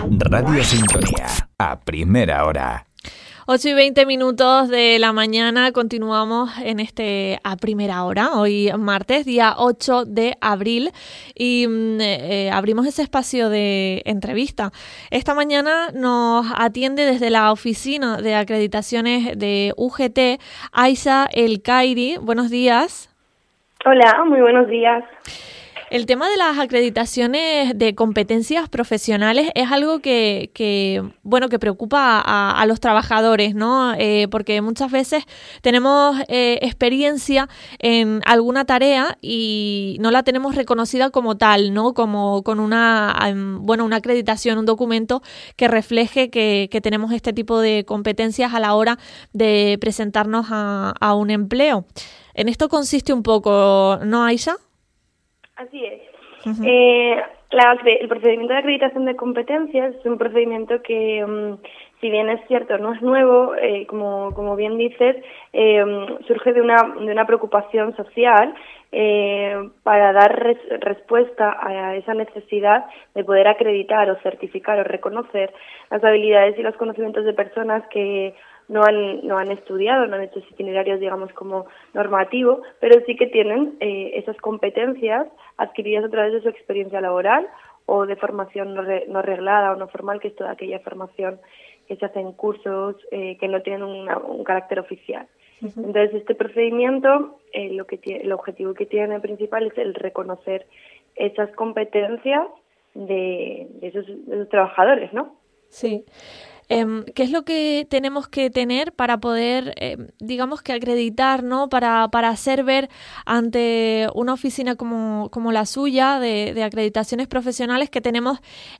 Radio Sintonía, a primera hora. 8:20 de la mañana, continuamos en a primera hora, hoy martes, día 8 de abril, y abrimos ese espacio de entrevista. Esta mañana nos atiende desde la oficina de acreditaciones de UGT, Aisha El Kairi. Buenos días. Hola, muy buenos días. El tema de las acreditaciones de competencias profesionales es algo que preocupa a los trabajadores, ¿no? Porque muchas veces tenemos experiencia en alguna tarea y no la tenemos reconocida como tal, ¿no? Como con una acreditación, un documento que refleje que tenemos este tipo de competencias a la hora de presentarnos a un empleo. En esto consiste un poco, ¿no, Aisha? Así es. Uh-huh. El procedimiento de acreditación de competencias es un procedimiento que, si bien es cierto, no es nuevo, como bien dices, surge de una preocupación social para dar respuesta a esa necesidad de poder acreditar o certificar o reconocer las habilidades y los conocimientos de personas que no han estudiado, no han hecho itinerarios, digamos, como normativo, pero sí que tienen esas competencias adquiridas a través de su experiencia laboral o de formación no reglada o no formal, que es toda aquella formación que se hace en cursos que no tienen un carácter oficial. Uh-huh. Entonces, este procedimiento, el objetivo que tiene principal es el reconocer esas competencias de esos trabajadores, ¿no? Sí. ¿Qué es lo que tenemos que tener para poder, digamos que acreditar, ¿no? Para hacer ver ante una oficina como la suya de acreditaciones profesionales que tenemos,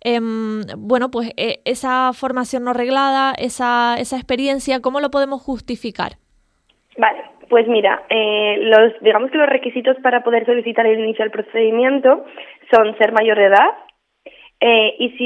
esa formación no reglada, esa experiencia, ¿cómo lo podemos justificar? Vale, pues mira, digamos que los requisitos para poder solicitar el inicio del procedimiento son ser mayor de edad. Y si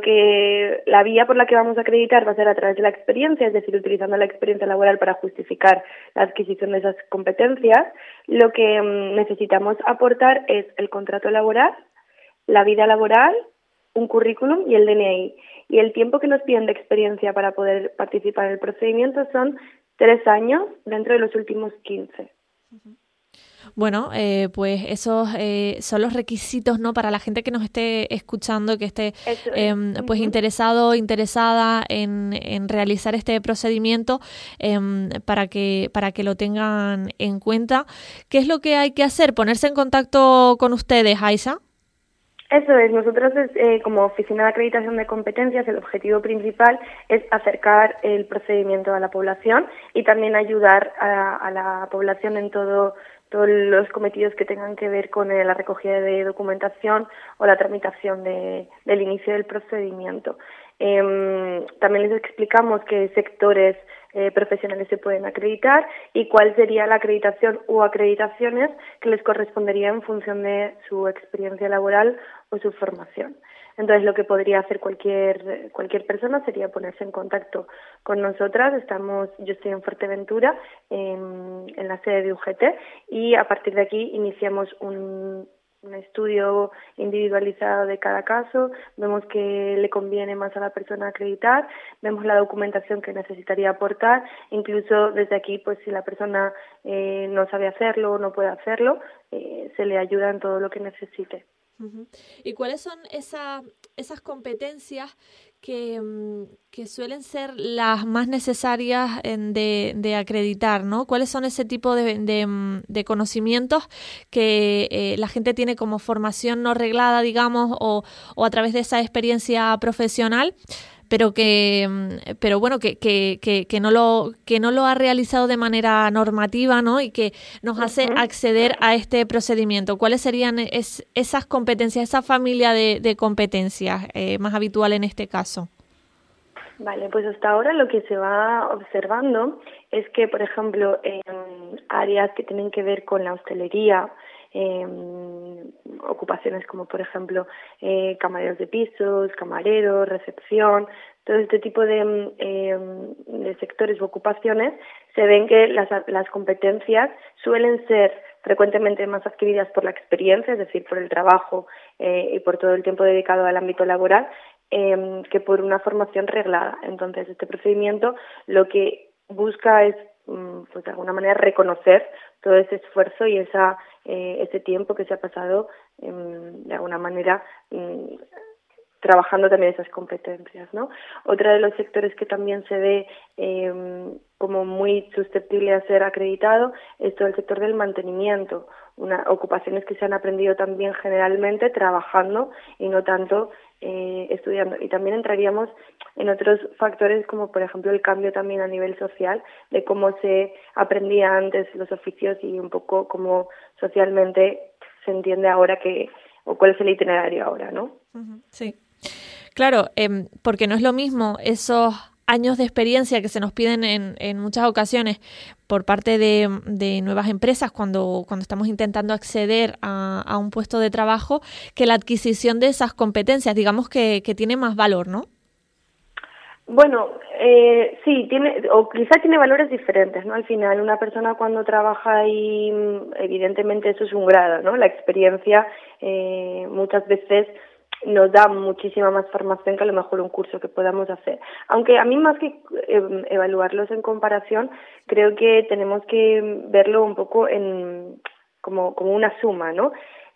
la vía por la que vamos a acreditar va a ser a través de la experiencia, es decir, utilizando la experiencia laboral para justificar la adquisición de esas competencias, lo que necesitamos aportar es el contrato laboral, la vida laboral, un currículum y el DNI. Y el tiempo que nos piden de experiencia para poder participar en el procedimiento son 3 años dentro de los últimos 15. Uh-huh. Bueno, pues esos son los requisitos, ¿no? Para la gente que nos esté escuchando, que esté pues interesada en realizar este procedimiento, para que lo tengan en cuenta. ¿Qué es lo que hay que hacer? ¿Ponerse en contacto con ustedes, Aisha? Eso es, nosotros como Oficina de Acreditación de Competencias, el objetivo principal es acercar el procedimiento a la población y también ayudar a la población en todos los cometidos que tengan que ver con la recogida de documentación o la tramitación del inicio del procedimiento. También les explicamos qué sectores profesionales se pueden acreditar y cuál sería la acreditación o acreditaciones que les correspondería en función de su experiencia laboral o su formación. Entonces, lo que podría hacer cualquier persona sería ponerse en contacto con nosotras. Yo estoy en Fuerteventura, en la sede de UGT, y a partir de aquí iniciamos un estudio individualizado de cada caso, vemos qué le conviene más a la persona acreditar, vemos la documentación que necesitaría aportar, incluso desde aquí, pues si la persona no sabe hacerlo o no puede hacerlo, se le ayuda en todo lo que necesite. Uh-huh. ¿Y cuáles son esas competencias que suelen ser las más necesarias de acreditar, ¿no? ¿Cuáles son ese tipo de conocimientos que la gente tiene como formación no reglada, digamos, o a través de esa experiencia profesional, pero que no lo ha realizado de manera normativa, ¿no? Y que nos hace acceder a este procedimiento? ¿Cuáles serían esas competencias, esa familia de competencias más habitual en este caso? Vale, pues hasta ahora lo que se va observando es que, por ejemplo, en áreas que tienen que ver con la hostelería, ocupaciones como, por ejemplo, camareros de pisos, camareros, recepción, todo este tipo de sectores u ocupaciones, se ven que las competencias suelen ser frecuentemente más adquiridas por la experiencia, es decir, por el trabajo y por todo el tiempo dedicado al ámbito laboral, que por una formación reglada. Entonces, este procedimiento lo que busca es, pues de alguna manera, reconocer todo ese esfuerzo y ese tiempo que se ha pasado, de alguna manera, trabajando también esas competencias, ¿no? Otro de los sectores que también se ve como muy susceptible a ser acreditado es todo el sector del mantenimiento, ocupaciones que se han aprendido también generalmente trabajando y no tanto estudiando. Y también entraríamos en otros factores como, por ejemplo, el cambio también a nivel social de cómo se aprendía antes los oficios y un poco cómo socialmente se entiende ahora o cuál es el itinerario ahora, ¿no? Sí. Claro, porque no es lo mismo esos años de experiencia que se nos piden en muchas ocasiones por parte de nuevas empresas cuando estamos intentando acceder a un puesto de trabajo, que la adquisición de esas competencias, digamos que tiene más valor, ¿no? Bueno, sí, o quizá tiene valores diferentes, ¿no? Al final, una persona cuando trabaja ahí, evidentemente eso es un grado, ¿no? La experiencia muchas veces nos da muchísima más formación que a lo mejor un curso que podamos hacer. Aunque a mí, más que evaluarlos en comparación, creo que tenemos que verlo un poco como una suma, ¿no?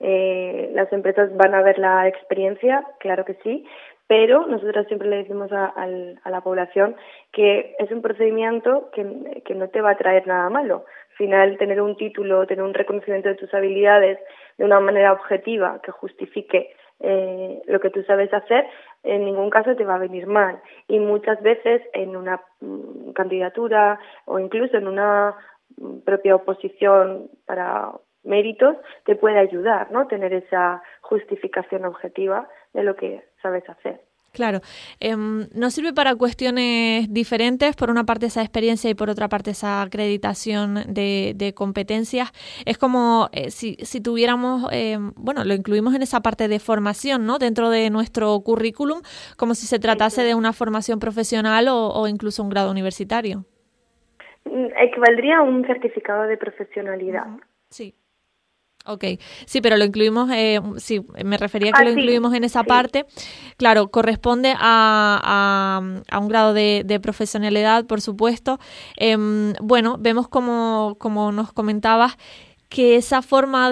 Las empresas van a ver la experiencia, claro que sí, pero nosotros siempre le decimos a la población que es un procedimiento que no te va a traer nada malo. Al final, tener un título, tener un reconocimiento de tus habilidades de una manera objetiva que justifique lo que tú sabes hacer, en ningún caso te va a venir mal. Y muchas veces en una candidatura o incluso en una propia oposición para méritos te puede ayudar, ¿no? Tener esa justificación objetiva de lo que sabes hacer. Claro, nos sirve para cuestiones diferentes, por una parte esa experiencia y por otra parte esa acreditación de competencias. Es como si tuviéramos, lo incluimos en esa parte de formación, ¿no? Dentro de nuestro currículum, como si se tratase de una formación profesional o incluso un grado universitario. Equivaldría a un certificado de profesionalidad. Sí. Ok, sí, pero lo incluimos, sí, me refería que lo incluimos en esa parte. Claro, corresponde a un grado de profesionalidad, por supuesto. Vemos como nos comentabas, que esa forma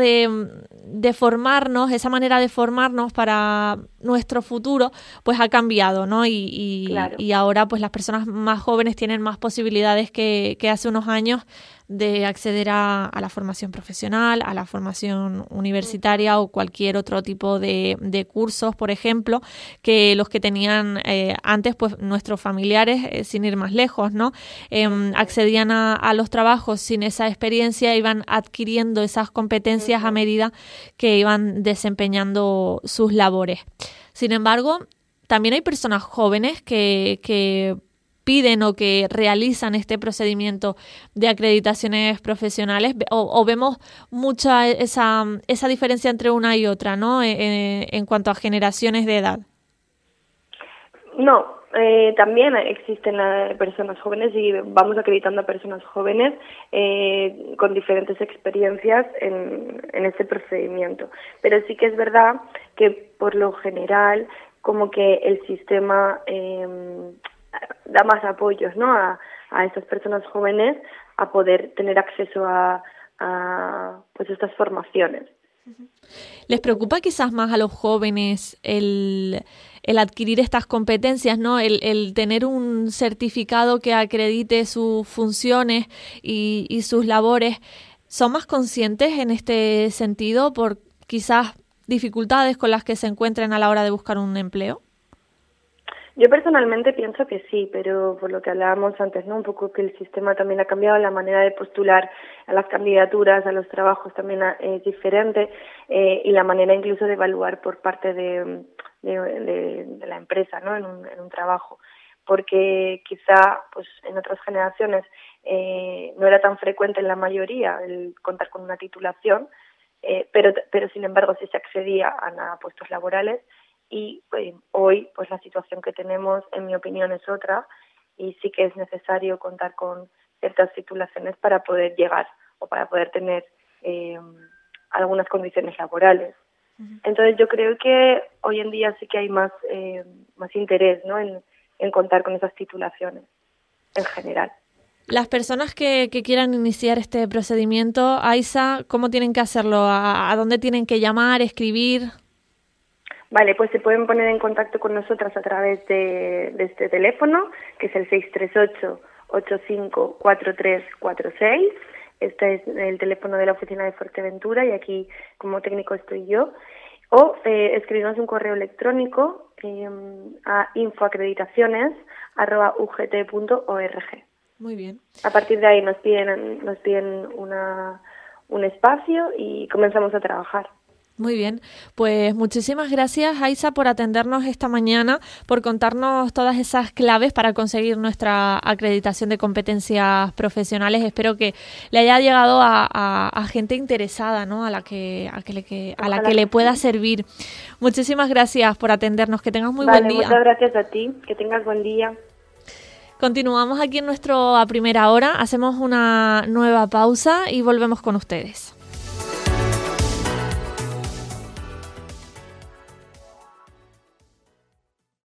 de formarnos, esa manera de formarnos para nuestro futuro, pues ha cambiado, ¿no? Claro. Y ahora pues las personas más jóvenes tienen más posibilidades que hace unos años de acceder a la formación profesional, a la formación universitaria o cualquier otro tipo de cursos, por ejemplo, que los que tenían antes, pues nuestros familiares, sin ir más lejos, ¿no? Accedían a los trabajos sin esa experiencia, iban adquiriendo esas competencias a medida que iban desempeñando sus labores. Sin embargo, también hay personas jóvenes que piden o que realizan este procedimiento de acreditaciones profesionales o vemos mucha esa diferencia entre una y otra, ¿no? En cuanto a generaciones de edad. No, también existen personas jóvenes y vamos acreditando a personas jóvenes con diferentes experiencias en este procedimiento. Pero sí que es verdad que por lo general como que el sistema da más apoyos, ¿no? a estas personas jóvenes a poder tener acceso a pues estas formaciones. ¿Les preocupa quizás más a los jóvenes el adquirir estas competencias, ¿no? El tener un certificado que acredite sus funciones y sus labores? ¿Son más conscientes en este sentido por quizás dificultades con las que se encuentren a la hora de buscar un empleo? Yo personalmente pienso que sí, pero por lo que hablábamos antes, ¿no? Un poco que el sistema también ha cambiado, la manera de postular a las candidaturas, a los trabajos también es diferente y la manera incluso de evaluar por parte de la empresa, ¿no? En un trabajo, porque quizá pues en otras generaciones no era tan frecuente en la mayoría el contar con una titulación, pero sin embargo sí se accedía a puestos laborales. Y hoy pues la situación que tenemos, en mi opinión, es otra y sí que es necesario contar con ciertas titulaciones para poder llegar o para poder tener algunas condiciones laborales. Entonces yo creo que hoy en día sí que hay más interés, ¿no? en contar con esas titulaciones en general. Las personas que quieran iniciar este procedimiento, Aisa, ¿cómo tienen que hacerlo? ¿A dónde tienen que llamar, escribir? Vale, pues se pueden poner en contacto con nosotras a través de este teléfono, que es el 638-854346. Este es el teléfono de la oficina de Fuerteventura y aquí como técnico estoy yo. O escribirnos un correo electrónico a infoacreditaciones@ugt.org. Muy bien. A partir de ahí nos piden un espacio y comenzamos a trabajar. Muy bien, pues muchísimas gracias, Aisa, por atendernos esta mañana, por contarnos todas esas claves para conseguir nuestra acreditación de competencias profesionales. Espero que le haya llegado a gente interesada, ¿no? a la que le pueda servir. Muchísimas gracias por atendernos, que tengas muy buen día. Muchas gracias a ti, que tengas buen día. Continuamos aquí en nuestro A Primera Hora, hacemos una nueva pausa y volvemos con ustedes.